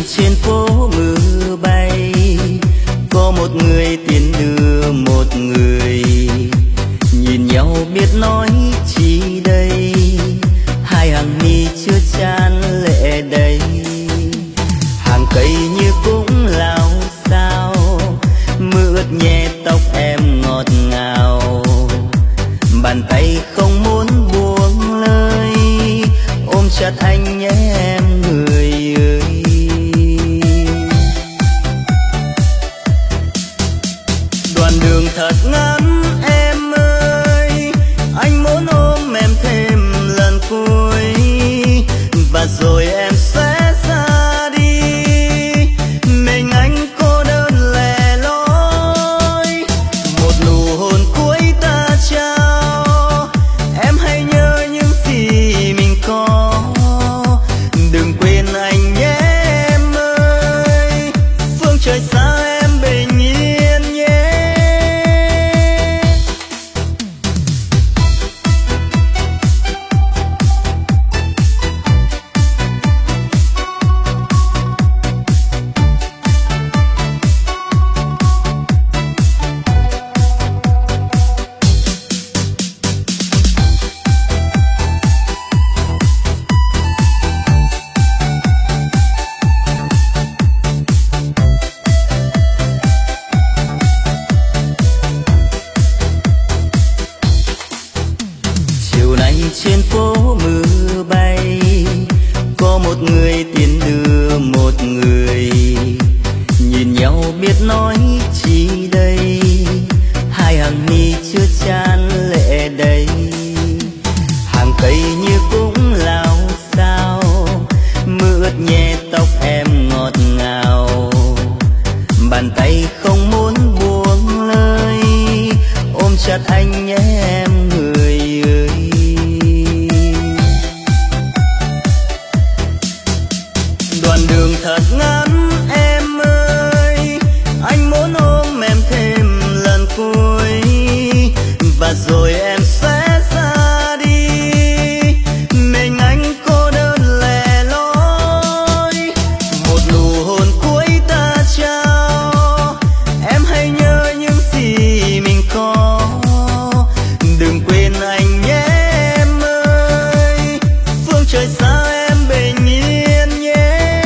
trên phố mưa bay, có một người tiến đưa một người, nhìn nhau biết nói chi đây, hai hàng mi chưa chan lệ đầy, hàng cây như cũng lao sao, mưa ướt nhẹ tóc em ngọt ngào, bàn tay không muốn buông lời, ôm chặt anh nhé em người ơi. Đoạn đường thật ngắn em ơi, anh muốn ôm em thêm lần cuối, và rồi em sẽ ra đi, mình anh cô đơn lẻ loi. Một nụ hôn cuối ta trao, em hãy nhớ những gì mình có, đừng quên anh nhé em ơi, phương trời xa em bình yên nhé. Trên phố mưa bay, có một người tiến đưa một người, nhìn nhau biết nói chi đây, hai hàng mi chưa chan lệ đầy, hàng cây như cũng lao sao, mưa ướt nhẹ tóc em ngọt ngào, bàn tay không muốn buông lời, ôm chặt anh nhé em người ơi. Đoạn đường thật ngắn em ơi, anh muốn ôm em thêm lần cuối, và rồi em sẽ ra đi, mình anh cô đơn lẻ loi. Một nụ hôn cuối ta trao, em hãy nhớ những gì mình có, đừng quên anh nhé em ơi, phương trời xa em bình yên nhé.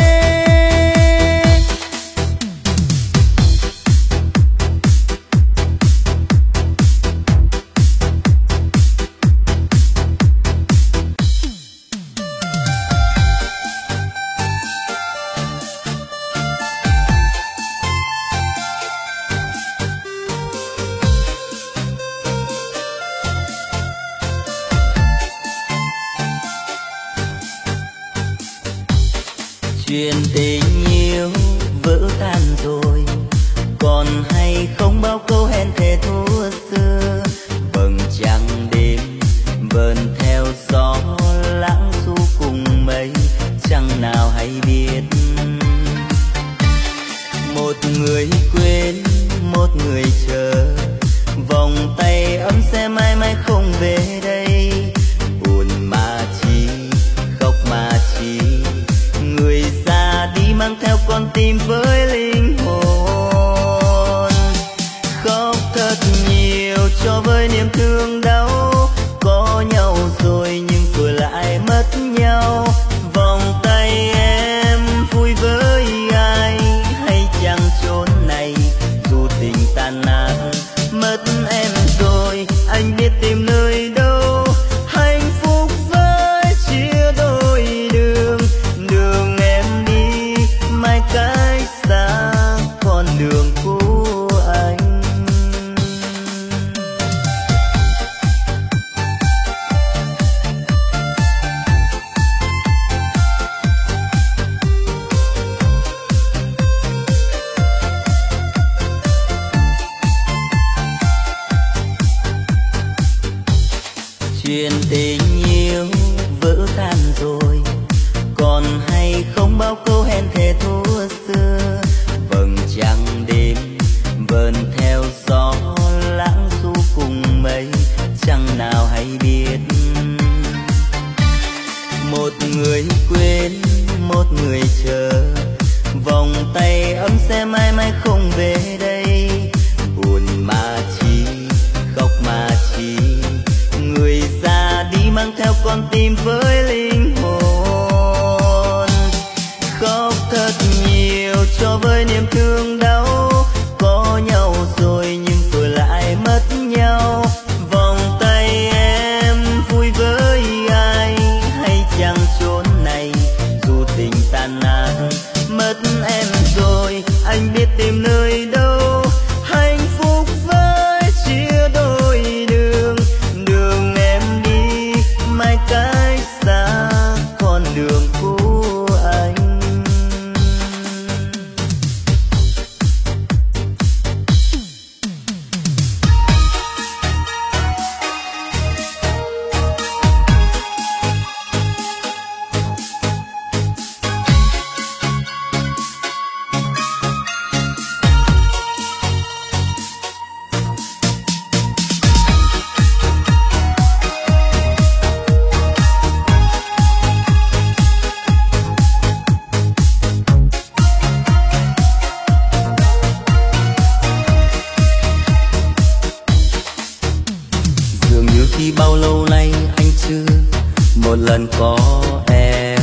Chuyện tình yêu vỡ tan rồi, còn hay không bao câu hẹn thề thua xưa, vầng trăng đêm vờn theo gió lãng du cùng mây, chẳng nào hay biết. Một người quên, một người chờ, vòng tay ấm sẽ mãi mãi không về đây, buồn mà chi, khóc mà chi, người ra đi mang theo con tim với linh hồn, khóc thật nhiều cho với niềm thương đau, có nhau rồi nhưng rồi lại mất nhau, vòng tay em vui với ai hay chăng chốn này, dù tình tan nát mất em rồi, anh biết tìm nơi đâu, hạnh phúc với chia đôi đường, đường em đi mai cách xa con đường của anh. Chuyện tình yêu vỡ tan rồi, còn hay không bao câu hẹn thề thua xưa, vầng trăng đêm vờn theo gió lãng du cùng mây, chẳng nào hay biết. Một người quên, một người chờ, vòng tay ấm sẽ mãi mãi không về đây. Buồn mà chi, khóc mà chi, người già đi mang theo con tim với linh hồn. Khóc thật nhiều cho với niềm thương đau, có nhau rồi nhưng rồi lại mất nhau. Vòng tay em vui với ai hay chăng chốn này dù tình tàn nát. Mất em rồi anh biết tìm nơi đâu, hạnh phúc với chia đôi đường. Đường em đi mãi cách xa con đường của anh. Bao lâu nay anh chưa một lần có em,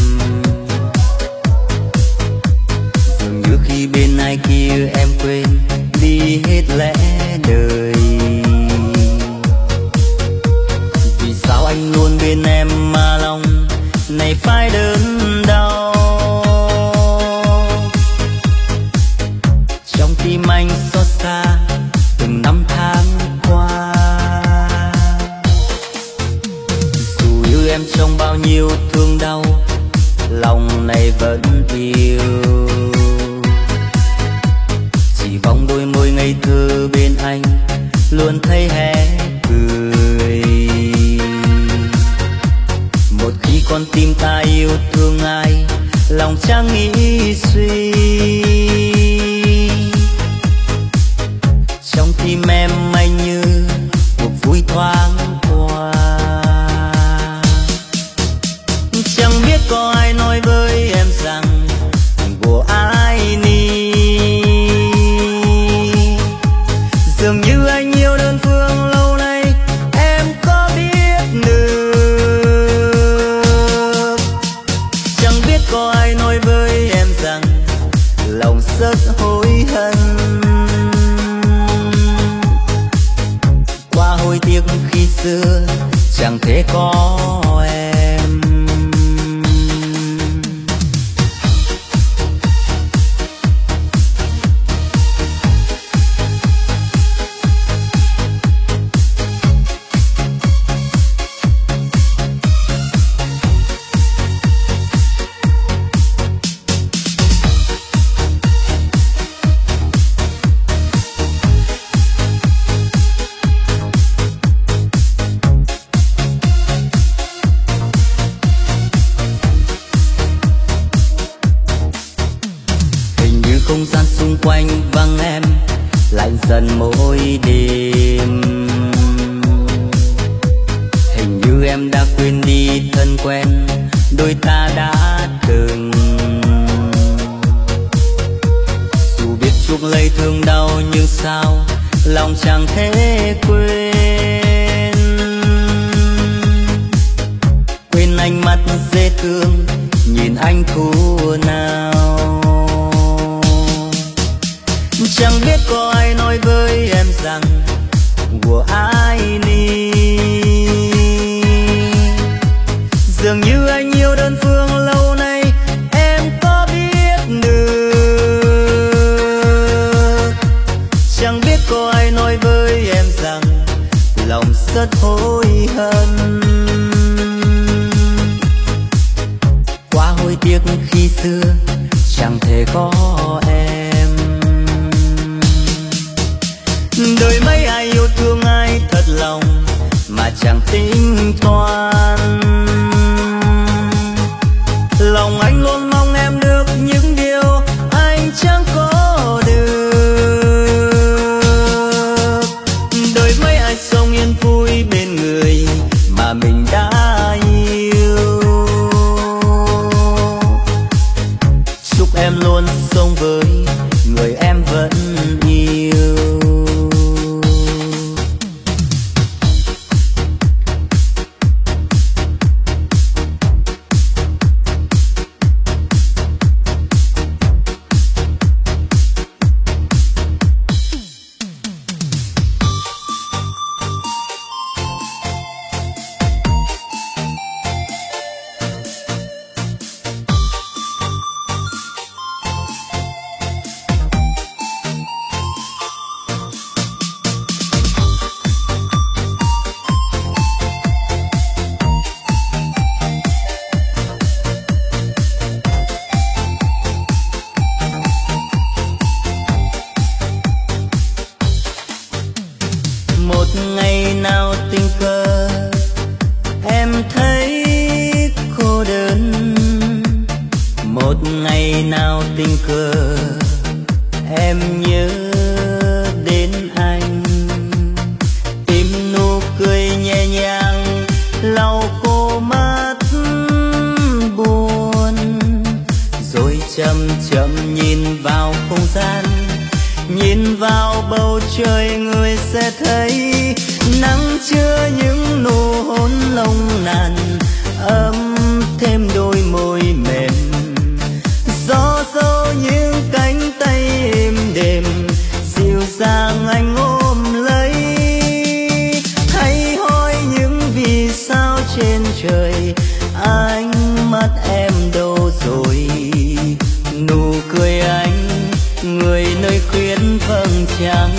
dường như khi bên ai kia em quên đi hết lẽ đời. Vì sao anh luôn bên em mà lòng này phải đớn đau, trong tim anh xót xa từng năm tháng qua. Em trong bao nhiêu thương đau, lòng này vẫn yêu. Chỉ vòng đôi môi ngây thơ bên anh luôn thấy hé cười. Một khi con tim ta yêu thương ai, lòng chẳng nghĩ suy. Trong tim em anh như cuộc vui thoáng qua. Chẳng biết có ai nói với em rằng của ai ni, dường như anh yêu đơn phương lâu nay em có biết được. Chẳng biết có ai nói với em rằng lòng rất hối hận, quá hối tiếc khi xưa chẳng thể có em. Không gian xung quanh vắng em lạnh dần mỗi đêm. Hình như em đã quên đi thân quen đôi ta đã từng. Dù biết chuốc lấy thương đau nhưng sao lòng chẳng thể quên. Quên ánh mắt dễ thương nhìn anh thu nào. Chẳng biết có ai nói với em rằng của ai ni, dường như anh yêu đơn phương lâu nay em có biết được. Chẳng biết có ai nói với em rằng lòng rất hối hận, quá hối tiếc khi xưa chẳng thể có em. Đời mấy ai yêu thương ai thật lòng mà chẳng tính toán. Lòng anh luôn mong em được những điều anh chẳng có được. Đời mấy ai sống yên vui bên người mà mình đã yêu. Chúc em luôn sống nào tình cờ em nhớ đến anh, tìm nụ cười nhẹ nhàng lau khô mắt buồn, rồi chậm chậm nhìn vào không gian, nhìn vào bầu trời người sẽ thấy nắng chứa những nụ hôn nồng nàn, ấm thêm đôi môi mềm, gió dâu những cánh tay êm đềm, dịu dàng anh ôm lấy. Hãy hỏi những vì sao trên trời, ánh mắt em đâu rồi, nụ cười anh người nơi khuyến vầng trăng.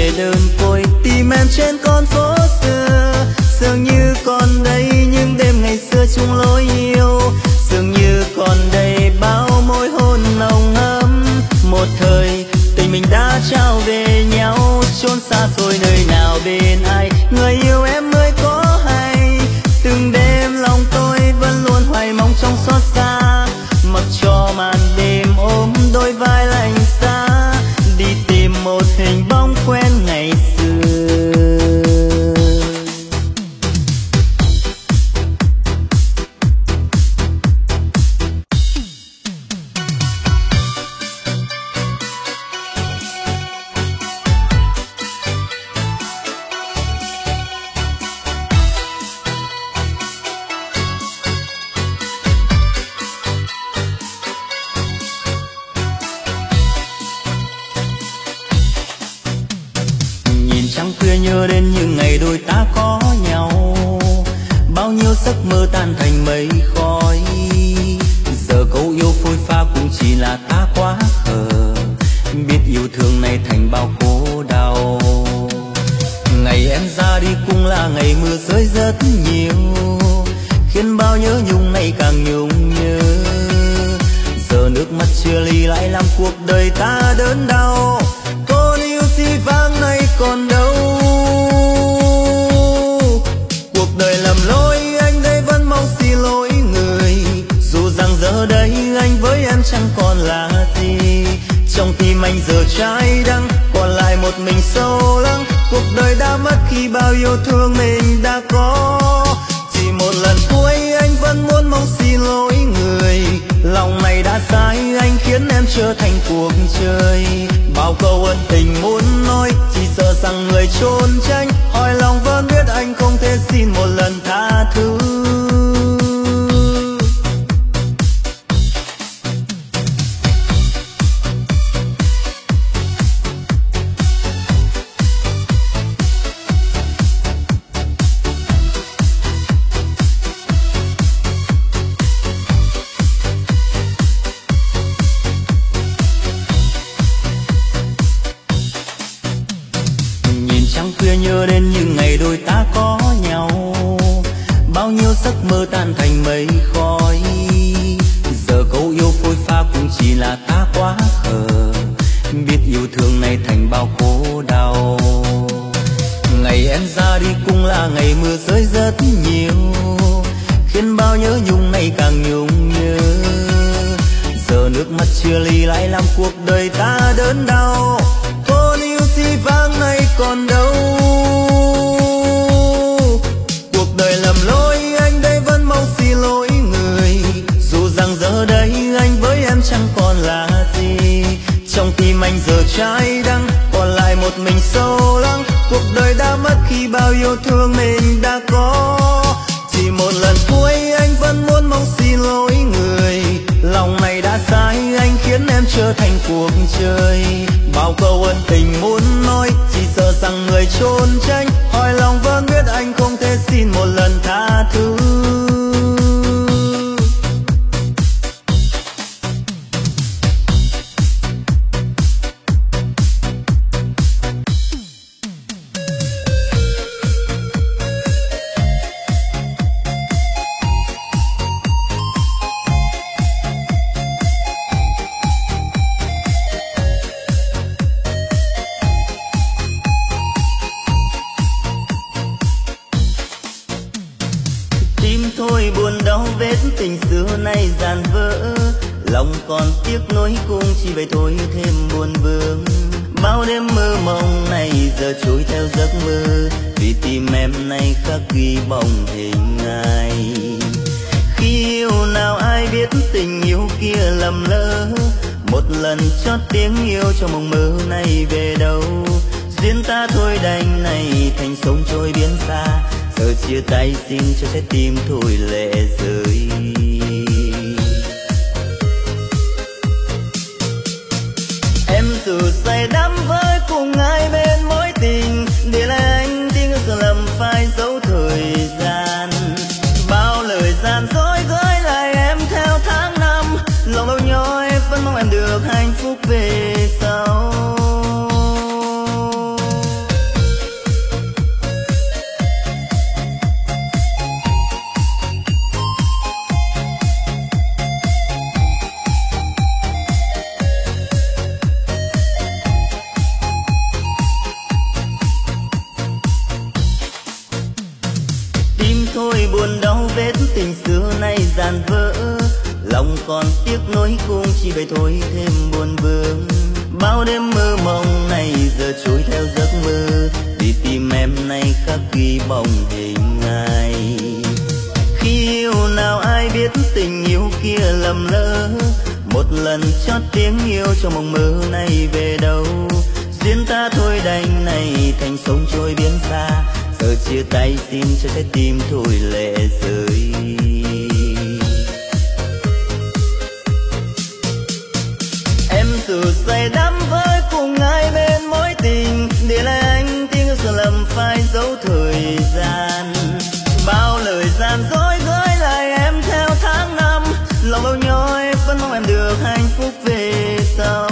Trên con phố xưa dường như còn đây những đêm ngày ngày xưa chung lối yêu, dường như còn đây bao môi hôn nồng ấm. Một thời tình mình đã trao về nhau, chốn xa xôi nơi nào bên ai, người yêu em mới có hay. Từng đêm lòng tôi vẫn luôn hoài mong trong xót xa, mặc cho màn đêm ôm đôi vai lạnh giá, đi tìm một hình bóng quen ngày xưa. Nhớ đến những ngày đôi ta có nhau, bao nhiêu giấc mơ tan thành mây khói. Giờ câu yêu phôi pha cũng chỉ là ta quá khờ, biết yêu thương này thành bao khổ đau. Ngày em ra đi cũng là ngày mưa rơi rất nhiều, khiến bao nhớ nhung này càng nhung nhớ. Giờ nước mắt chia ly lại làm cuộc đời ta đớn đau, con yêu si vang này còn đâu. Cuộc đời lầm lỗi anh đây vẫn mong xin lỗi người, dù rằng giờ đây anh với em chẳng còn là gì. Trong tim anh giờ trái đắng, còn lại một mình sâu lắng. Cuộc đời đã mất khi bao yêu thương mình đã có. Chỉ một lần cuối anh vẫn muốn mong xin lỗi người, lòng này đã sai anh khiến em trở thành cuộc chơi. Bao câu ân tình muốn nói, chỉ sợ rằng người trốn tránh. Hỏi lòng vẫn biết anh không thể xin một lần tha thứ. Nhớ đến những ngày đôi ta có nhau, bao nhiêu giấc mơ tan thành mây khói. Giờ câu yêu phôi pha cũng chỉ là ta quá khờ, biết yêu thương này thành bao khổ đau. Ngày em ra đi cũng là ngày mưa rơi rất nhiều, khiến bao nhớ nhung này càng nhung nhớ. Giờ nước mắt chia ly lại làm cuộc đời ta đớn đau, con yêu si vang này còn đâu. Cuộc đời lầm lỗi anh đây vẫn mong xin lỗi người, dù rằng giờ đây anh với em chẳng còn là gì. Trong tim anh giờ trái đắng, còn lại một mình sâu lắng. Cuộc đời đã mất khi bao yêu thương mình đã có. Chỉ một lần cuối anh vẫn muốn mong xin lỗi người, lòng này đã sai anh khiến em trở thành cuộc chơi. Bao câu ân tình muốn nói, chỉ sợ rằng người trốn tránh. Hỏi lòng vẫn biết anh không thể xin một lần tha thứ. Thôi buồn đau vết tình xưa nay dàn vỡ, lòng còn tiếc nối cung chỉ vậy thôi thêm buồn vương. Bao đêm mơ mộng này giờ trôi theo giấc mơ, vì tim em nay khắc ghi bóng hình ai. Khi yêu nào ai biết tình yêu kia lầm lỡ, một lần chót tiếng yêu cho mộng mơ này về đâu. Duyên ta thôi đành này thành sông trôi biển xa, giờ chia tay xin cho trái tim thôi lệ rơi. Em dù say đắm với cùng ai bên mối tình, để lại anh tiếng giờ lầm phai dấu thời gian. Bao lời gian dối gửi lại em theo tháng năm, lòng đau nhói vẫn mong em được hạnh phúc về sau. tan vỡ, lòng còn tiếc nối cung chỉ vậy thôi thêm buồn vương. Bao đêm mơ mộng này giờ trôi theo giấc mơ, vì tim em nay khắc ghi bóng hình ai. Khi yêu nào ai biết tình yêu kia lầm lỡ, một lần chót tiếng yêu trong mộng mơ này về đâu. Duyên ta thôi đành này thành sông trôi biển xa, giờ chia tay xin cho trái tim thôi lệ rơi. Em dù say đắm với cùng ai bên mối tình, để lại anh tiếng yêu sợ lầm phai dấu thời gian. Bao lời gian dối gửi lại em theo tháng năm, lòng bao nhói vẫn mong em được hạnh phúc về sau.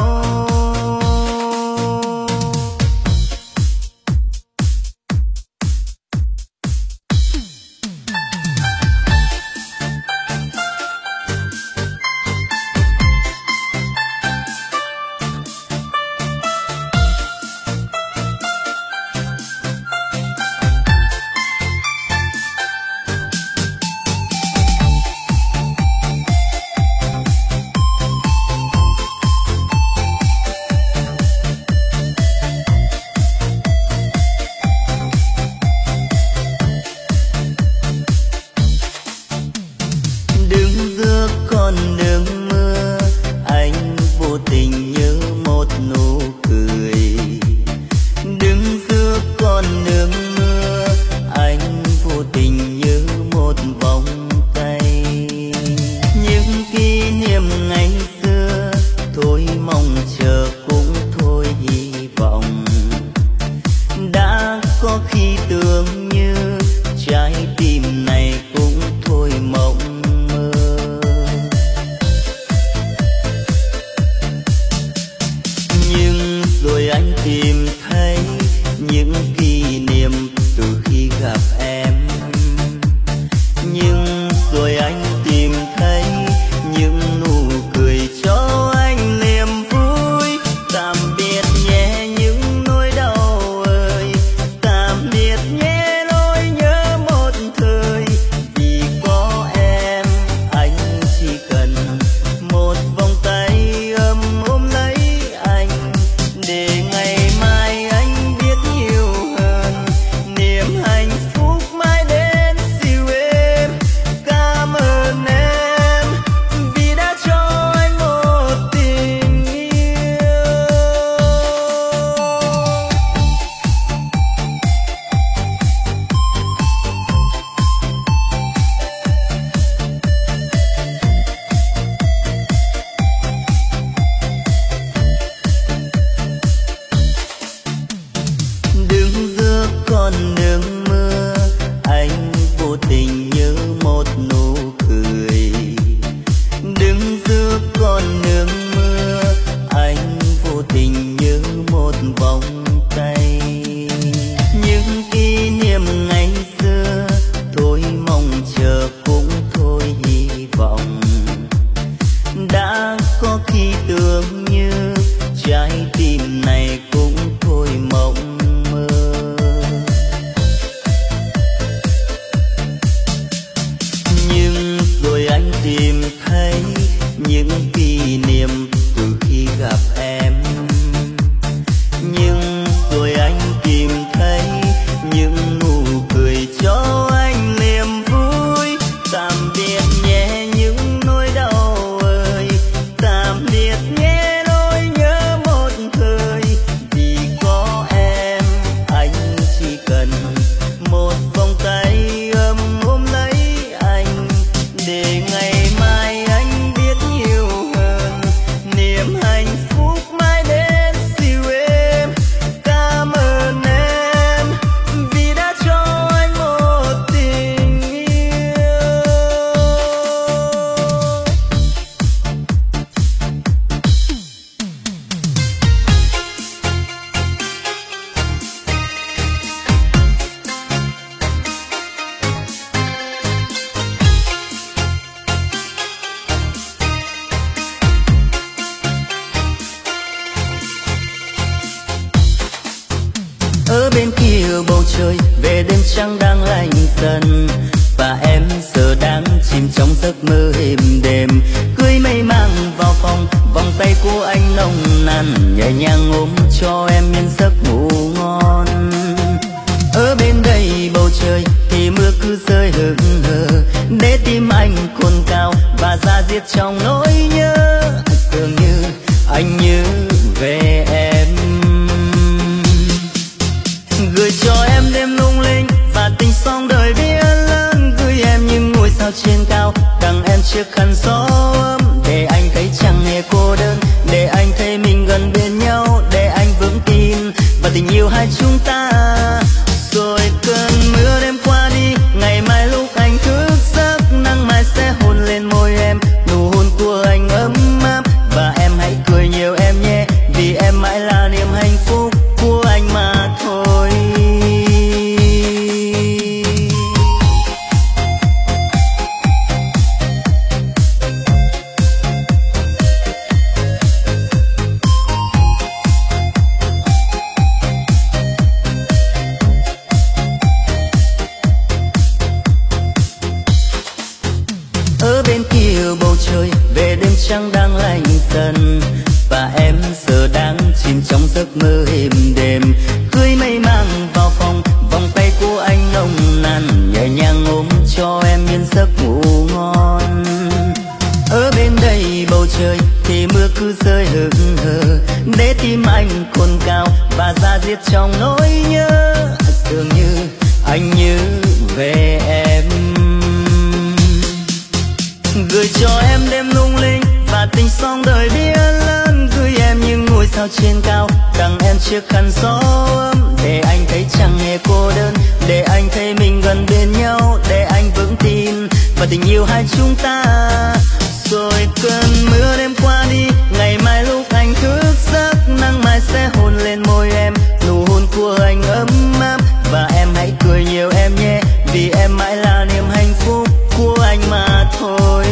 ở bên kia bầu trời về đêm trăng đang lạnh dần, và em giờ đang chìm chìm trong giấc mơ êm đềm. Cưới mây mang vào phòng, vòng tay của anh nồng nàn nhẹ nhàng ôm cho em miên giấc ngủ ngon. Ở bên đây bầu trời thì mưa cứ rơi hững hờ, để tim anh cồn cào và da diết trong nỗi nhớ. Dường như anh nhớ về em, gửi cho em đêm lung linh và tình song đời biết lớn. Gửi em những ngôi sao trên cao, tặng em chiếc khăn gió ấm, để anh thấy chẳng hề cô đơn, để anh thấy mình gần bên nhau, để anh vững tin vào tình yêu hai chúng ta. Rồi cơn mưa đêm qua đi, ngày mai lúc anh thức giấc, nắng mai sẽ hôn lên môi em, nụ hôn của anh ấm áp. Và em hãy cười nhiều em nhé, vì em mãi là niềm hạnh phúc của anh mà thôi. Ở bên kia bầu trời về đêm trăng đang lạnh dần, và em giờ đang chìm trong giấc mơ êm đềm. Cưới mây mang vào phòng, vòng tay của anh nồng nàn nhẹ nhàng ôm cho em miên giấc ngủ ngon. Ở bên đây bầu trời thì mưa cứ rơi hững hờ, để tim anh cồn cào và da diết trong nỗi nhớ. Dường như anh nhớ về em, gửi cho em đêm lung linh và tình song đời biết lớn. Gửi em những ngôi sao trên cao, tặng em chiếc khăn gió ấm, để anh thấy chẳng hề cô đơn, để anh thấy mình gần bên nhau, để anh vững tin vào tình yêu hai chúng ta. Rồi cơn mưa đêm qua đi, ngày mai lúc anh thức giấc, nắng mai sẽ hôn lên môi em, nụ hôn của anh ấm áp. Và em hãy cười nhiều em nhé, vì em mãi là niềm hạnh phúc của anh mà thôi.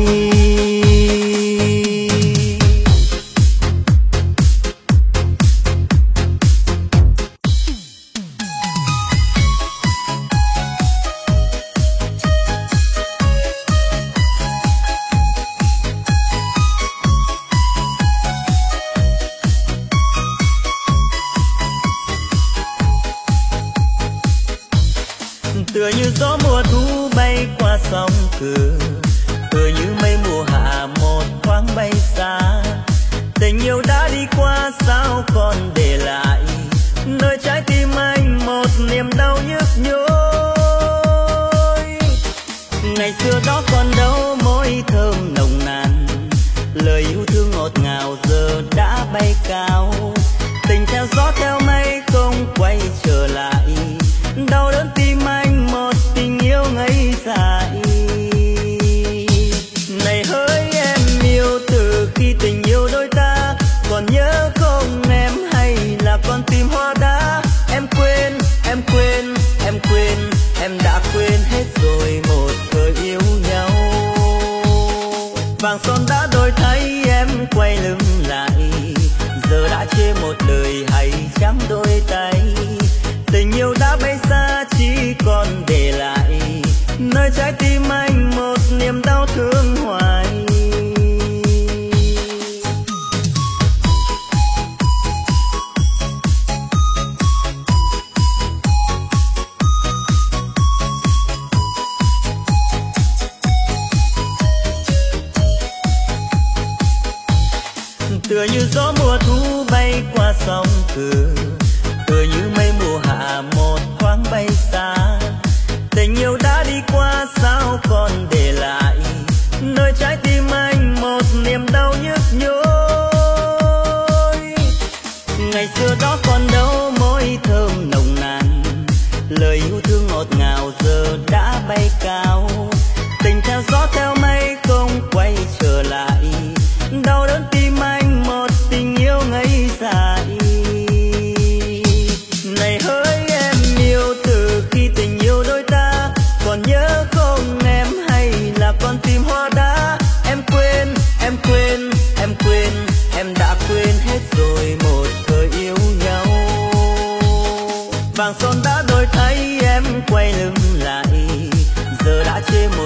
Tựa như gió mùa thu bay qua sông cửa, tựa như mây mùa hạ một thoáng bay xa. Tình yêu đã đi qua sao còn để lại nơi trái tim anh một niềm đau nhức nhối. Ngày xưa đó còn đâu môi thơm nồng nàn, lời yêu thương ngọt ngào giờ đã bay cao. Tình theo gió theo mây không quay trở lại, đau đớn tim anh một tình yêu ngây dại. Này hỡi em yêu từ khi tình yêu đôi ta, còn nhớ không em hay là con tim hoa đá. Em quên, em quên, em quên, em đã quên hết rồi một thời yêu nhau. Vàng son đã đổi thay em quay lưng lại, giờ đã chê một đời hay trắng đôi tay. Tình yêu đã bay xa chỉ còn để lại nơi trái tim anh một niềm đau thương hoài. Tựa như gió mùa thu bay qua sông cửa, tựa như mây mùa hạ một thoáng bay xa. Tình yêu đã đi qua sao còn để lại nơi trái tim anh một niềm đau nhức nhối. Ngày xưa đó còn đâu môi thơm nồng nàn, lời yêu thương ngọt ngào giờ đã bay cao. Tình theo gió theo mây không quay trở lại, đau đớn tim anh một tình yêu ngây dại. Này hỡi em yêu từ khi tình yêu đôi ta, còn nhớ không em hay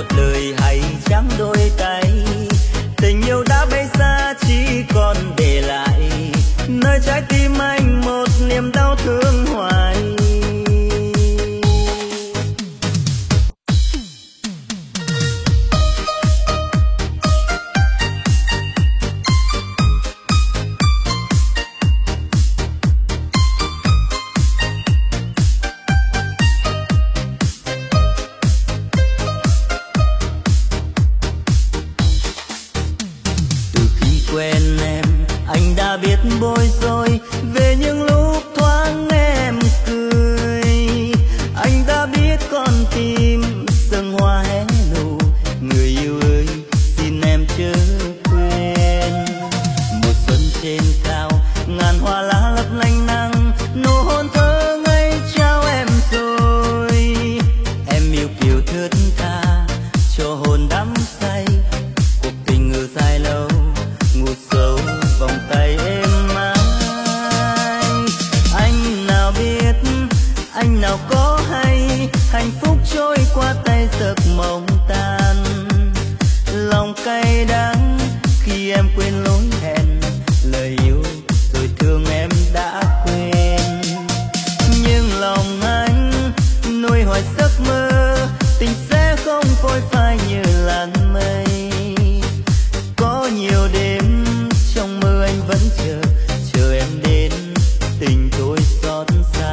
đời hay chẳng đôi tay. Tình yêu đã bay xa chỉ còn để lại nơi trái tim anh một niềm đau thương hoài. Quen em anh đã biết bối rối về những lúc thoáng em cười. Anh đã biết con tim sương hoa hé nụ. Người yêu ơi xin em chớ quên. Mùa xuân trên cao ngàn hoa lá lấp lánh nắng. Nụ hôn thơ ngây trao em rồi. Em yêu kiều thướt tha cho hồn đắm say. Cuộc tình ngừ dài lâu ngủ sâu vòng tay êm ái. Anh nào biết, anh nào có hay hạnh phúc trôi qua tay giấc mộng tan. Lòng cay đắng khi em quên lối hẹn, lời yêu rồi thương em đã quên. Nhưng lòng anh nuôi hoài giấc mơ, tình sẽ không phôi phai như làn mây. Có nhiều đêm trong mơ anh vẫn chờ em đến, tình tôi xót xa.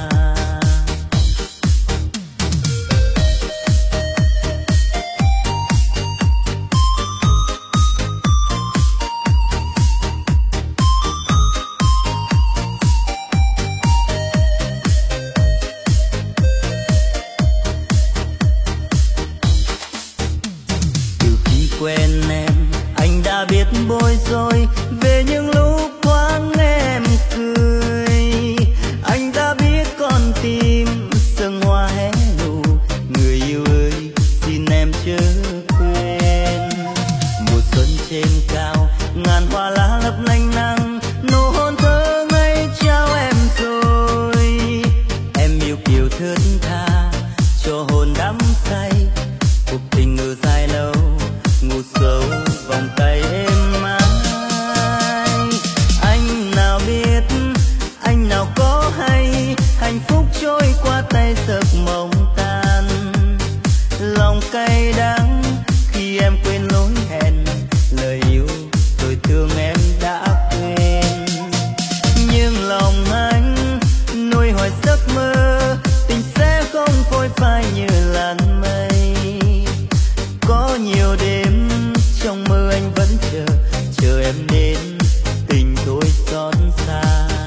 Từ khi quen em anh đã biết bối rối về những lúc thoáng em cười. Anh đã biết con tim sương hoa hé nụ. Người yêu ơi xin em chớ quên. Mùa xuân trên cao ngàn hoa lá lấp lánh nắng. Nụ hôn thơ ngây trao em rồi. Em yêu kiều thướt tha cho hồn đắm say. Cuộc tình ngừ dài lâu ngủ sâu vòng tay êm ái. Anh nào biết, anh nào có hay hạnh phúc trôi qua tay giấc mộng tan. Lòng cay đắng khi em quên lối hẹn, lời yêu rồi thương em đã quên. Nhưng lòng anh nuôi hoài giấc mơ, tình sẽ không phôi phai như làn mây. Có nhiều đêm trong mơ anh vẫn chờ em đến, tình tôi xót xa.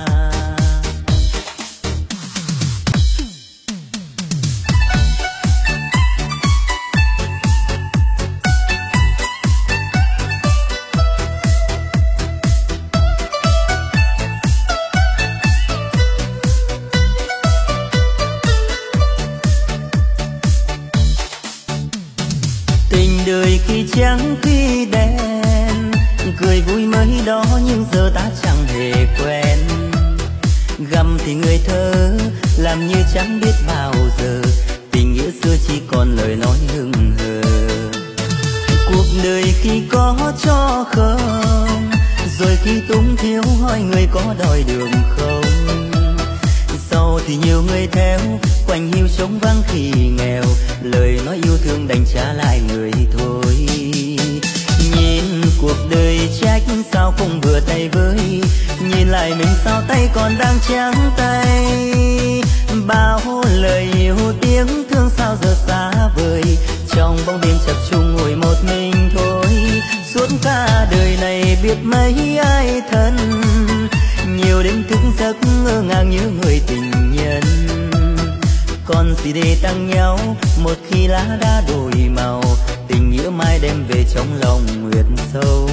Tình đời khi trắng khi đen, cười vui mới đó nhưng giờ ta chẳng hề quen. Găm thì người thơ làm như chẳng biết bao giờ, tình nghĩa xưa chỉ còn lời nói hững hờ. Cuộc đời khi có cho không, rồi khi túng thiếu hỏi người có đòi đường không. Sau thì nhiều người theo, quanh hiu trống vắng khi nghèo, lời nói yêu thương đành trả lại người thôi. Nhìn cuộc đời trách sao không vừa tay với, nhìn lại mình sao tay còn đang trắng tay. Bao lời yêu tiếng thương sao giờ xa vời, trong bóng đêm chập chung ngồi một mình thôi. Suốt cả đời này biết mấy ai thân, nhiều đêm thức giấc ngỡ ngàng như người tình nhân. Còn gì để tăng nhau một khi lá đã đổi màu, tình nghĩa mai đem về trong lòng nguyệt sâu.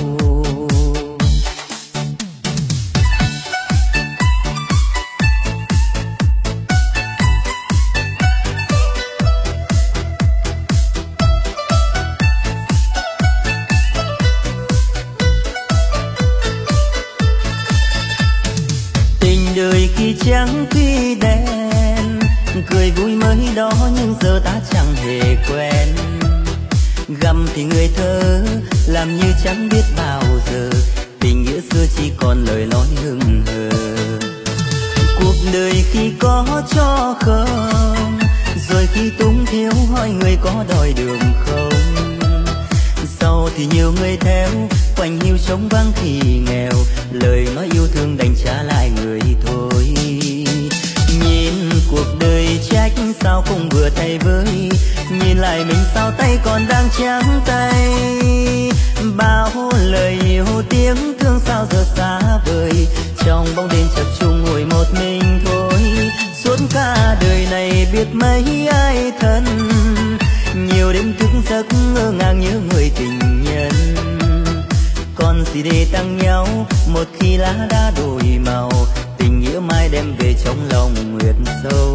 Tình đời khi trắng khi đen, cười vui mới đó nhưng giờ ta chẳng hề quen. lầm thì người thơ làm như chẳng biết bao giờ tình nghĩa xưa chỉ còn lời nói hững hờ. Cuộc đời khi có cho không, rồi khi túng thiếu hỏi người có đòi đường không. Sau thì nhiều người theo quanh hiu trống vắng thì nghèo, lời nói yêu thương đành trả lại người thôi. Nhìn cuộc đời trách sao không vừa tay với, nhìn lại mình sao tay còn đang trắng tay. Bao lời yêu tiếng thương sao giờ xa vời, trong bóng đêm chập chung ngồi một mình thôi. Suốt cả đời này biết mấy ai thân, nhiều đêm thức giấc ngơ ngàng nhớ người tình nhân. Còn gì để tăng nhau một khi lá đã đổi màu, tình nghĩa mai đem về trong lòng nguyệt sâu.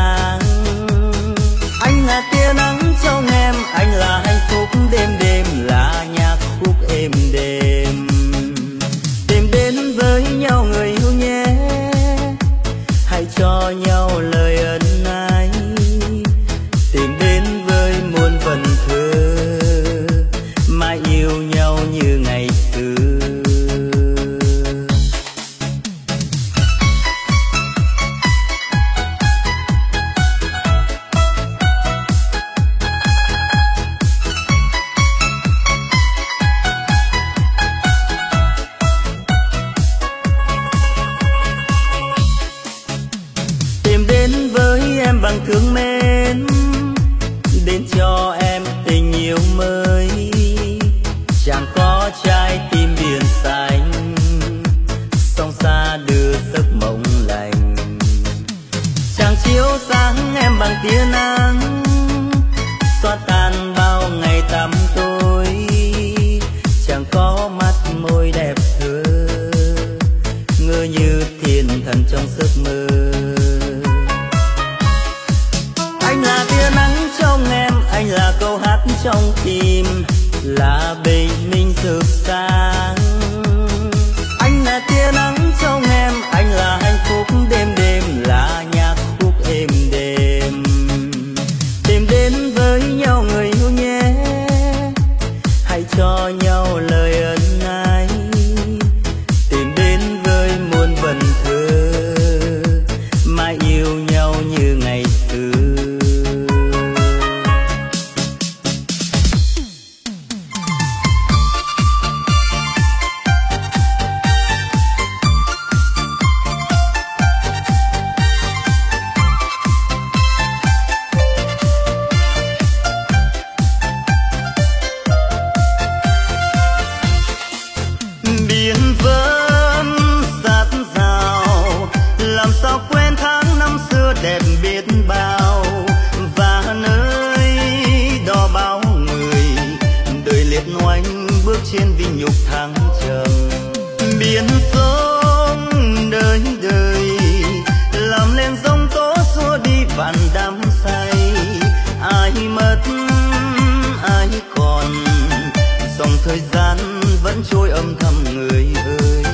Anh là tia nắng trong em, anh là hạnh phúc đêm đêm. và bình minh rực sáng. Anh là tia nắng trong em, anh là hạnh phúc đêm đêm, là nhạc khúc êm đêm. Tìm đến với nhau người yêu nhé, hãy cho nhau lời ân ái. Tìm đến với muôn vần thơ, mãi yêu nhau như ngày xưa. Biển vẫn dạt dào, làm sao quên tháng năm xưa đẹp biết bao. Và nơi đó bao người đời liệt oanh bước trên vinh nhục thăng trầm. Biển sông đời đời làm nên giông tố xua đi vạn đắm say. Ai mất ai còn, dòng thời gian vẫn trôi âm thầm người ơi.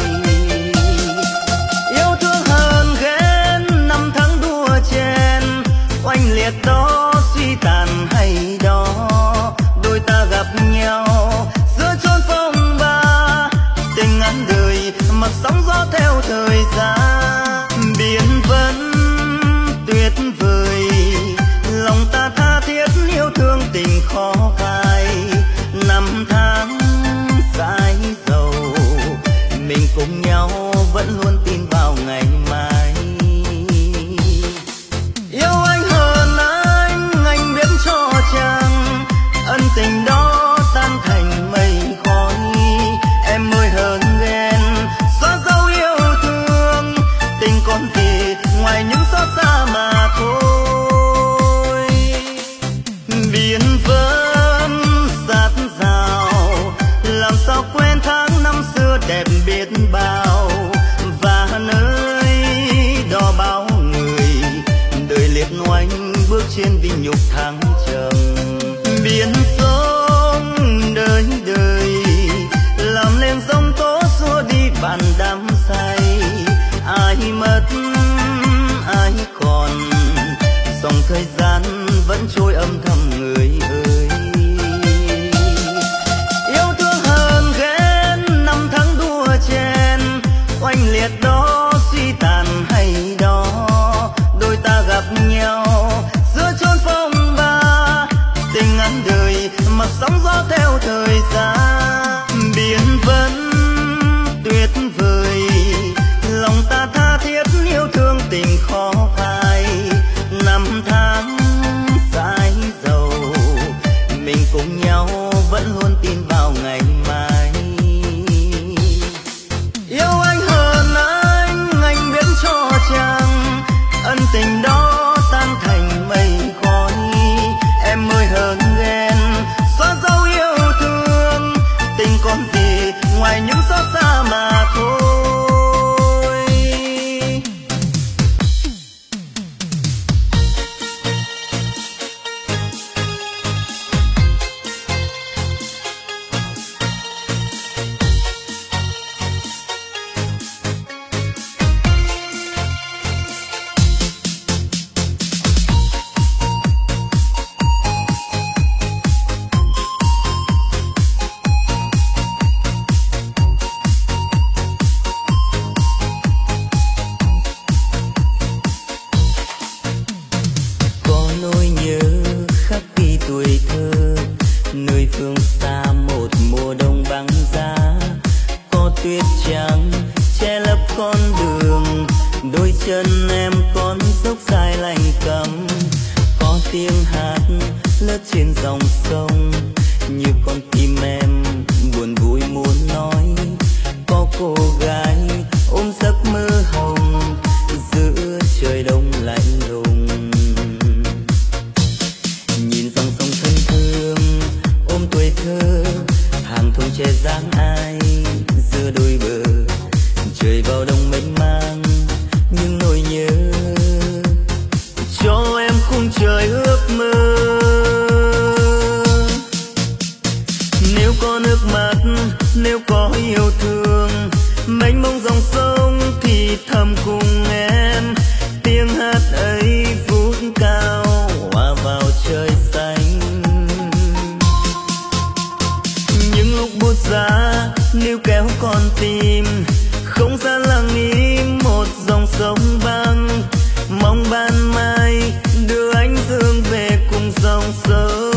Yêu thương hơn ghen năm tháng đua chen, oanh liệt đó suy tàn hay đó. Đôi ta gặp nhau giữa chốn phong ba, tình ngắn đời mặc sóng gió theo thời gian. Biển vẫn tuyệt vời, lòng ta tha thiết yêu thương tình khó phai. Năm tháng dài dầu, mình cùng nhau vẫn luôn tin vào ngày mai. Yêu anh hơn anh biết cho chăng ân tình đó tan thành mây khói. Em ơi hơn ghen xóa dấu yêu thương, tình còn gì ngoài những xót xa mà thôi. Biển vẫn dạt dào, làm sao quên tháng năm xưa đẹp biết bao. Và nơi đó bao người đời liệt oanh bước trên vinh nhục thăng trầm. Biển sông đời đời làm nên giông tố xua đi vạn đắm say. Ai mất ai còn, dòng thời gian vẫn trôi âm thầm người ơi. Yêu thương hơn ghen năm tháng đua chen, oanh liệt đó suy tàn hay đó. Đôi ta gặp nhau giữa chốn phong ba, tình ngắn đời mặc sóng gió theo thời gian. Biển vẫn tuyệt vời, lòng ta tha thiết yêu thương tình khó phai. Năm tháng dài dầu, mình cùng nhau vẫn luôn tin vào ngày mai. Yêu anh hơn anh biết cho chăng ân tình đó tan thành mây khói. Em ơi hơn ghen xóa dấu yêu thương, tình còn gì ngoài những xót xa mà thôi. Nếu có nước mắt, nếu có yêu thương, mênh mông dòng sông thì thầm cùng em. Tiếng hát ấy vút cao hòa vào trời xanh. Những lúc buốt giá níu kéo con tim, không gian lặng im một dòng sông băng. Mong ban mai đưa ánh dương về cùng dòng sông.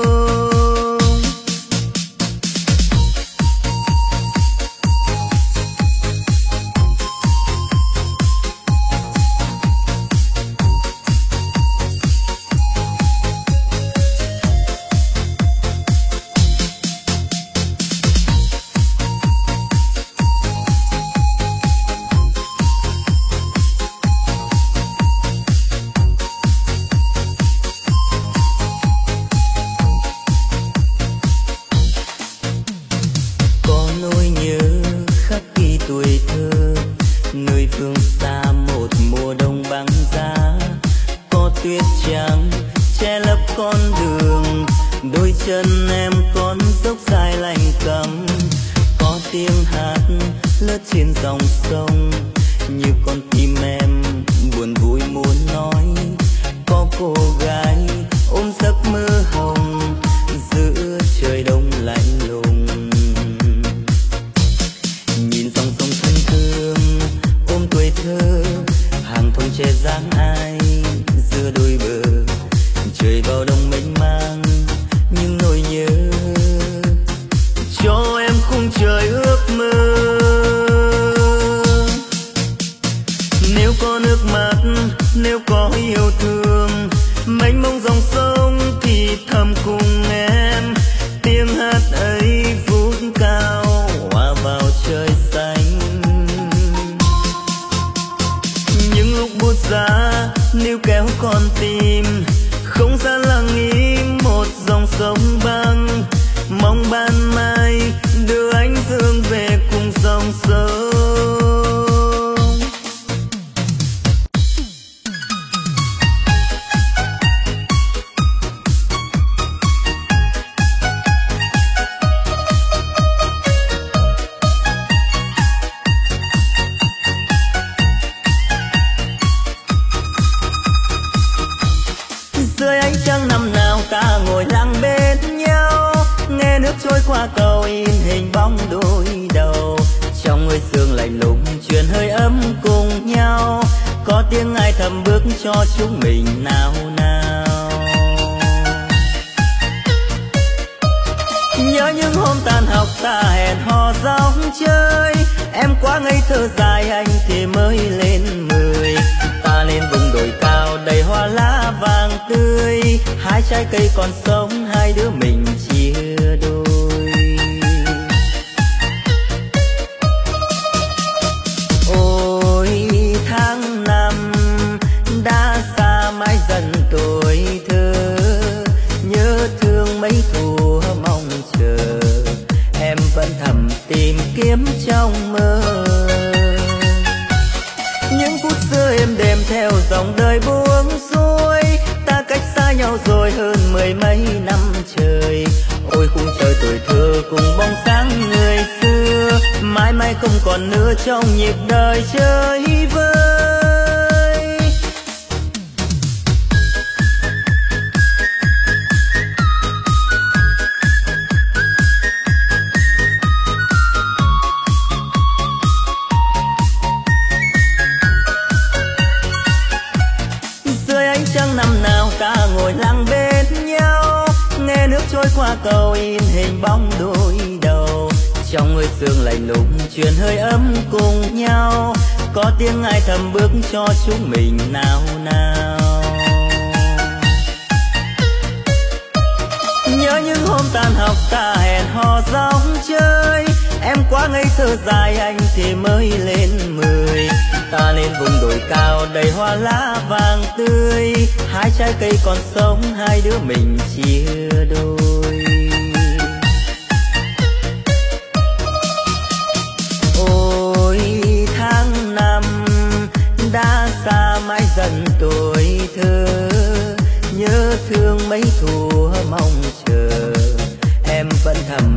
dần tuổi thơ, nhớ thương mấy thùa mong chờ, em vẫn thầm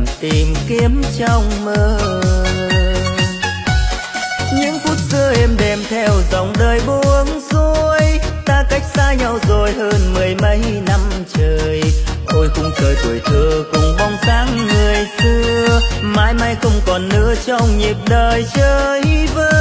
tìm kiếm trong mơ. Những phút xưa êm đềm theo dòng đời buông xuôi, ta cách xa nhau rồi hơn mười mấy năm trời. Ôi khung trời tuổi thơ cùng bóng dáng người xưa, mãi mãi không còn nữa trong nhịp đời chơi vơi.